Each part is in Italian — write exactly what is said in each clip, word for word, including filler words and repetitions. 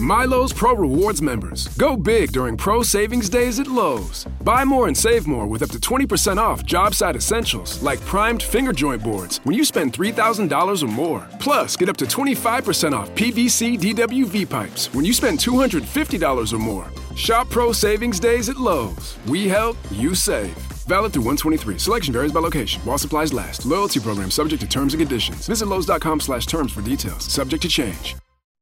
Milo's Pro Rewards members. Go big during Pro Savings Days at Lowe's. Buy more and save more with up to twenty percent off job site essentials like primed finger joint boards when you spend three thousand dollars or more. Plus, get up to twenty-five percent off P V C D W V pipes when you spend two hundred fifty dollars or more. Shop Pro Savings Days at Lowe's. We help, you save. Valid through one twenty-three. Selection varies by location. While supplies last. Loyalty program subject to terms and conditions. Visit Lowe's.com slash terms for details. Subject to change.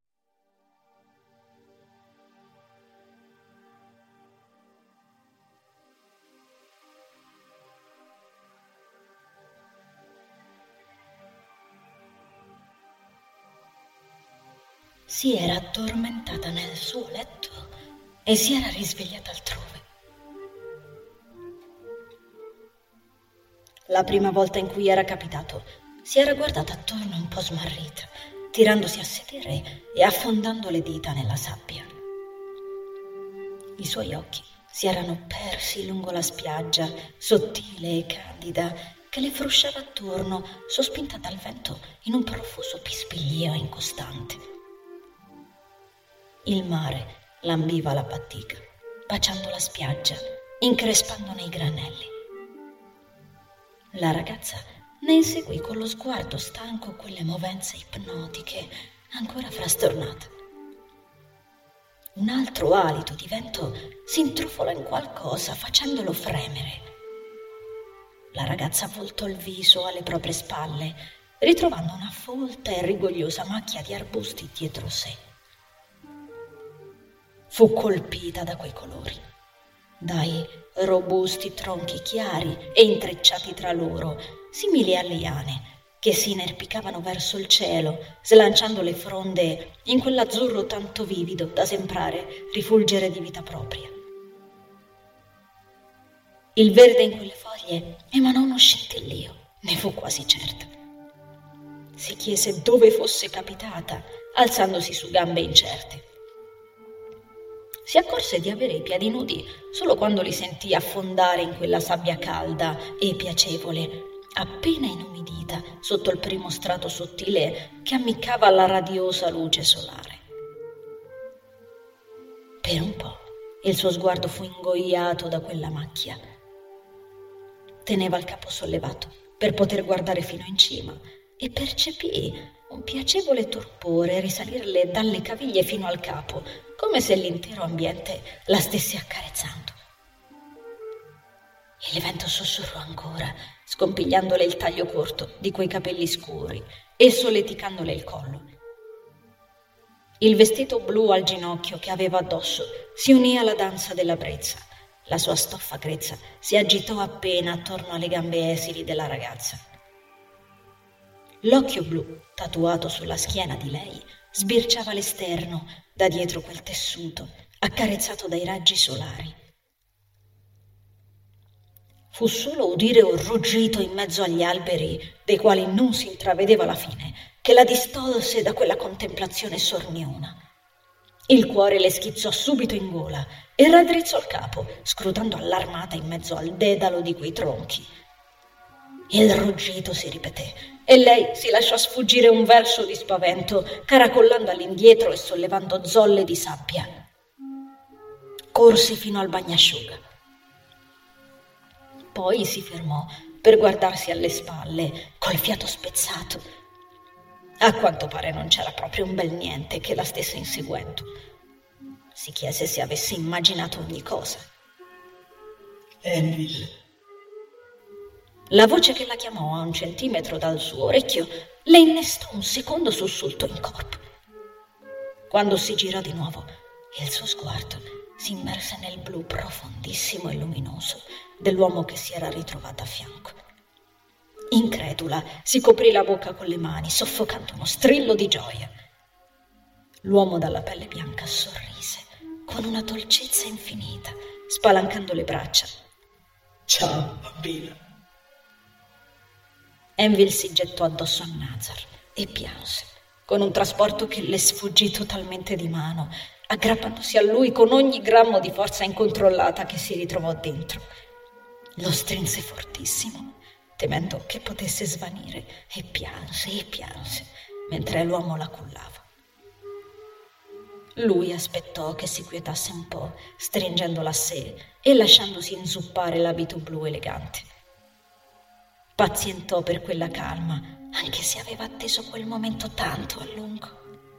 Si era addormentata nel suo letto e si era risvegliata altrove. La prima volta in cui era capitato, si era guardata attorno un po' smarrita, tirandosi a sedere e affondando le dita nella sabbia. I suoi occhi si erano persi lungo la spiaggia, sottile e candida, che le frusciava attorno, sospinta dal vento in un profuso pispiglio incostante. Il mare lambiva la batica, baciando la spiaggia, increspandone i granelli. La ragazza ne inseguì con lo sguardo stanco quelle movenze ipnotiche, ancora frastornata. Un altro alito di vento si intrufolò in qualcosa, facendolo fremere. La ragazza voltò il viso alle proprie spalle, ritrovando una folta e rigogliosa macchia di arbusti dietro sé. Fu colpita da quei colori, dai robusti tronchi chiari e intrecciati tra loro, simili a liane, che si inerpicavano verso il cielo, slanciando le fronde in quell'azzurro tanto vivido da sembrare rifulgere di vita propria. Il verde in quelle foglie emanò uno scintillio, ne fu quasi certa. Si chiese dove fosse capitata, alzandosi su gambe incerte. Si accorse di avere i piedi nudi solo quando li sentì affondare in quella sabbia calda e piacevole, appena inumidita sotto il primo strato sottile che ammiccava alla radiosa luce solare. Per un po' il suo sguardo fu ingoiato da quella macchia. Teneva il capo sollevato per poter guardare fino in cima e percepì un piacevole torpore risalirle dalle caviglie fino al capo, come se l'intero ambiente la stesse accarezzando. Il vento sussurrò ancora, scompigliandole il taglio corto di quei capelli scuri e solleticandole il collo. Il vestito blu al ginocchio che aveva addosso si unì alla danza della brezza. La sua stoffa grezza si agitò appena attorno alle gambe esili della ragazza. L'occhio blu, tatuato sulla schiena di lei, sbirciava l'esterno da dietro quel tessuto, accarezzato dai raggi solari. Fu solo udire un ruggito in mezzo agli alberi, dei quali non si intravedeva la fine, che la distolse da quella contemplazione sorniona. Il cuore le schizzò subito in gola e raddrizzò il capo, scrutando allarmata in mezzo al dedalo di quei tronchi. Il ruggito si ripeté e lei si lasciò sfuggire un verso di spavento, caracollando all'indietro e sollevando zolle di sabbia. Corse fino al bagnasciuga. Poi si fermò per guardarsi alle spalle, col fiato spezzato. A quanto pare non c'era proprio un bel niente che la stesse inseguendo. Si chiese se avesse immaginato ogni cosa. Envil. La voce che la chiamò a un centimetro dal suo orecchio le innestò un secondo sussulto in corpo. Quando si girò di nuovo, il suo sguardo si immerse nel blu profondissimo e luminoso dell'uomo che si era ritrovato a fianco. Incredula, si coprì la bocca con le mani, soffocando uno strillo di gioia. L'uomo dalla pelle bianca sorrise con una dolcezza infinita, spalancando le braccia. Ciao, bambina. Envil si gettò addosso a Nazar e pianse, con un trasporto che le sfuggì totalmente di mano, aggrappandosi a lui con ogni grammo di forza incontrollata che si ritrovò dentro. Lo strinse fortissimo, temendo che potesse svanire, e pianse e pianse, mentre l'uomo la cullava. Lui aspettò che si quietasse un po', stringendola a sé e lasciandosi inzuppare l'abito blu elegante. Pazientò per quella calma, anche se aveva atteso quel momento tanto a lungo.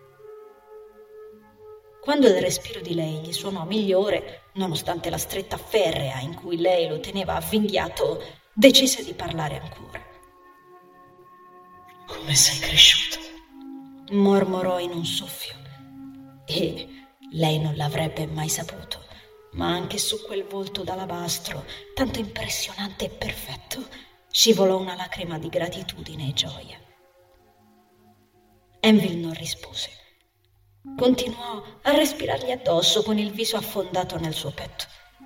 Quando il respiro di lei gli suonò migliore, nonostante la stretta ferrea in cui lei lo teneva avvinghiato, decise di parlare ancora. Come sei cresciuta? Mormorò in un soffio. E lei non l'avrebbe mai saputo, ma anche su quel volto d'alabastro, tanto impressionante e perfetto, scivolò una lacrima di gratitudine e gioia. Enville non rispose. Continuò a respirargli addosso con il viso affondato nel suo petto.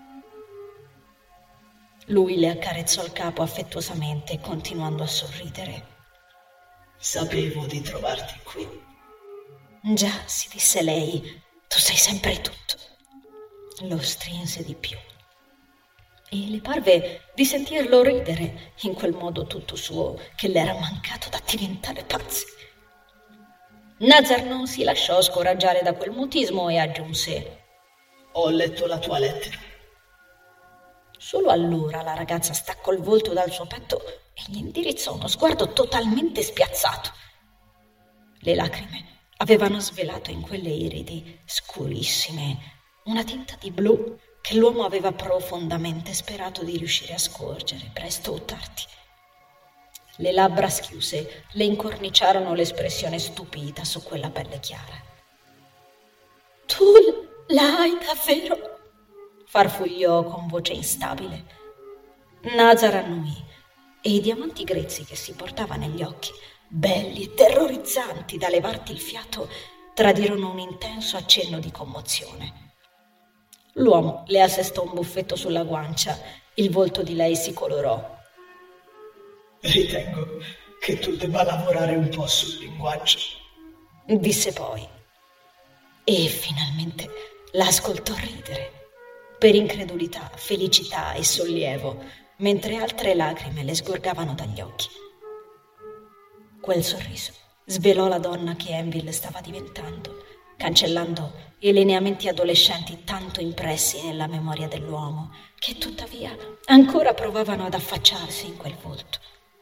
Lui le accarezzò il capo affettuosamente, continuando a sorridere. Sapevo di trovarti qui. Già, si disse lei, tu sei sempre tutto. Lo strinse di più. E le parve di sentirlo ridere in quel modo tutto suo che le era mancato da diventare pazzi. Nazar non si lasciò scoraggiare da quel mutismo e aggiunse: Ho letto la tua lettera. Solo allora la ragazza staccò il volto dal suo petto e gli indirizzò uno sguardo totalmente spiazzato. Le lacrime avevano svelato in quelle iridi scurissime una tinta di blu che l'uomo aveva profondamente sperato di riuscire a scorgere presto o tardi. Le labbra schiuse le incorniciarono l'espressione stupita su quella pelle chiara. Tu l'hai davvero? Farfugliò con voce instabile. Nazar annui e i diamanti grezzi che si portava negli occhi, belli e terrorizzanti da levarti il fiato, tradirono un intenso accenno di commozione. L'uomo le assestò un buffetto sulla guancia, il volto di lei si colorò. Ritengo che tu debba lavorare un po' sul linguaggio, disse poi. E finalmente l'ascoltò ridere, per incredulità, felicità e sollievo, mentre altre lacrime le sgorgavano dagli occhi. Quel sorriso svelò la donna che Enville stava diventando, cancellando i lineamenti adolescenti tanto impressi nella memoria dell'uomo, che tuttavia ancora provavano ad affacciarsi in quel volto.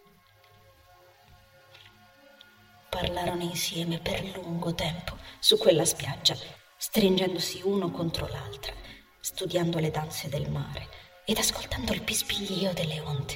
Parlarono insieme per lungo tempo su quella spiaggia, stringendosi uno contro l'altra, studiando le danze del mare ed ascoltando il bisbiglio delle onde.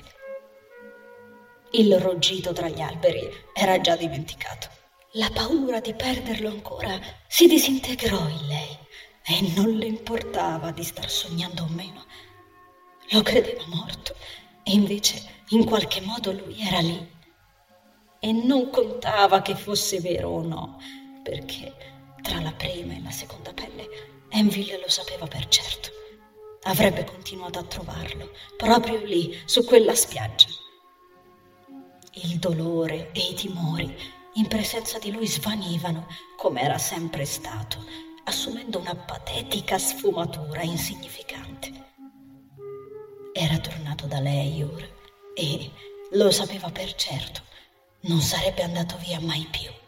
Il ruggito tra gli alberi era già dimenticato. La paura di perderlo ancora si disintegrò in lei e non le importava di star sognando o meno. Lo credeva morto e invece in qualche modo lui era lì. E non contava che fosse vero o no, perché tra la prima e la seconda pelle Enville lo sapeva per certo. Avrebbe continuato a trovarlo, proprio lì, su quella spiaggia. Il dolore e i timori in presenza di lui svanivano, come era sempre stato, assumendo una patetica sfumatura insignificante. Era tornato da lei ora e, lo sapeva per certo, non sarebbe andato via mai più.